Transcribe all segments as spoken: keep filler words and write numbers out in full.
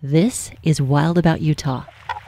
This is Wild About Utah.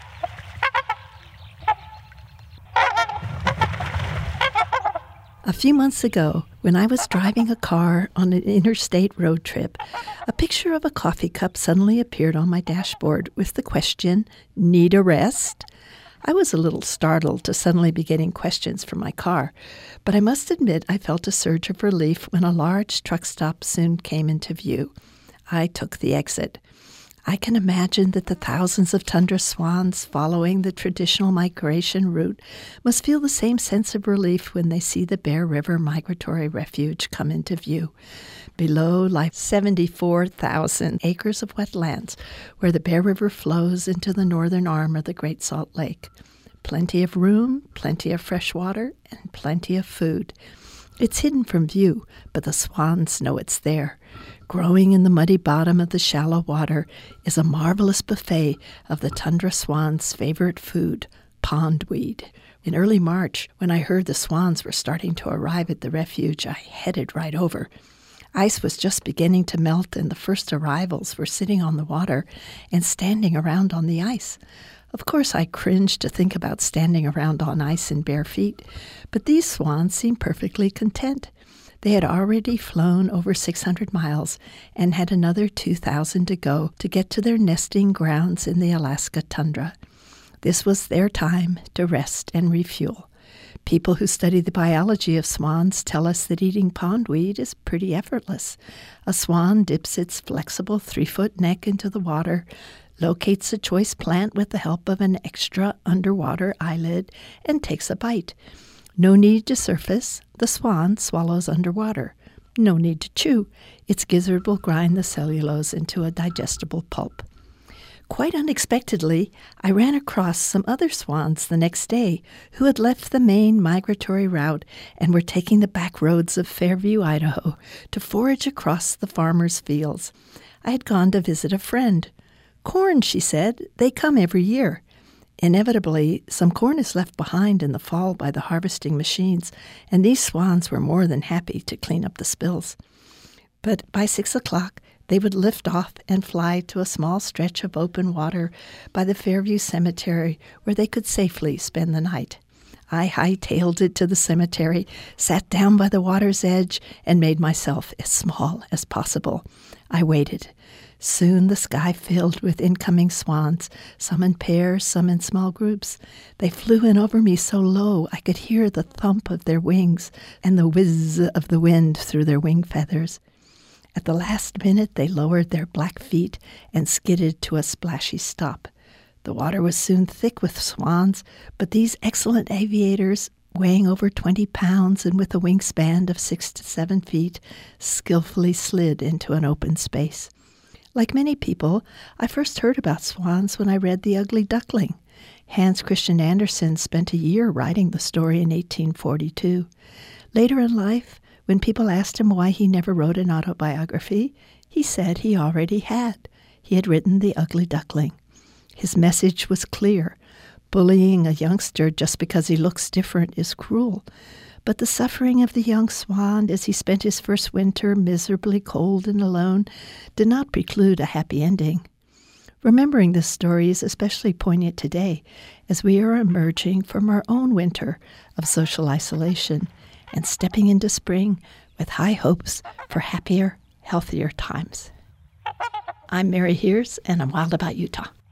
A few months ago, when I was driving a car on an interstate road trip, a picture of a coffee cup suddenly appeared on my dashboard with the question, "Need a rest?" I was a little startled to suddenly be getting questions from my car, but I must admit I felt a surge of relief when a large truck stop soon came into view. I took the exit. I can imagine that the thousands of tundra swans following the traditional migration route must feel the same sense of relief when they see the Bear River Migratory Refuge come into view. Below lie seventy-four thousand acres of wetlands where the Bear River flows into the northern arm of the Great Salt Lake. Plenty of room, plenty of fresh water, and plenty of food. It's hidden from view, but the swans know it's there. Growing in the muddy bottom of the shallow water is a marvelous buffet of the tundra swan's favorite food, pondweed. In early March, when I heard the swans were starting to arrive at the refuge, I headed right over. Ice was just beginning to melt, and the first arrivals were sitting on the water and standing around on the ice. Of course, I cringed to think about standing around on ice in bare feet, but these swans seemed perfectly content. They had already flown over six hundred miles and had another two thousand to go to get to their nesting grounds in the Alaska tundra. This was their time to rest and refuel. People who study the biology of swans tell us that eating pondweed is pretty effortless. A swan dips its flexible three-foot neck into the water, locates a choice plant with the help of an extra underwater eyelid, and takes a bite. No need to surface. The swan swallows underwater. No need to chew. Its gizzard will grind the cellulose into a digestible pulp. Quite unexpectedly, I ran across some other swans the next day who had left the main migratory route and were taking the back roads of Fairview, Idaho, to forage across the farmers' fields. I had gone to visit a friend. "Corn," she said. "They come every year." Inevitably, some corn is left behind in the fall by the harvesting machines, and these swans were more than happy to clean up the spills. But by six o'clock, they would lift off and fly to a small stretch of open water by the Fairview Cemetery where they could safely spend the night. I hightailed it to the cemetery, sat down by the water's edge, and made myself as small as possible. I waited. Soon the sky filled with incoming swans, some in pairs, some in small groups. They flew in over me so low I could hear the thump of their wings and the whizz of the wind through their wing feathers. At the last minute they lowered their black feet and skidded to a splashy stop. The water was soon thick with swans, but these excellent aviators, weighing over twenty pounds and with a wingspan of six to seven feet, skillfully slid into an open space. Like many people, I first heard about swans when I read The Ugly Duckling. Hans Christian Andersen spent a year writing the story in eighteen forty-two. Later in life, when people asked him why he never wrote an autobiography, he said he already had. He had written The Ugly Duckling. His message was clear. Bullying a youngster just because he looks different is cruel. But the suffering of the young swan as he spent his first winter miserably cold and alone did not preclude a happy ending. Remembering this story is especially poignant today as we are emerging from our own winter of social isolation and stepping into spring with high hopes for happier, healthier times. I'm Mary Hears, and I'm wild about Utah.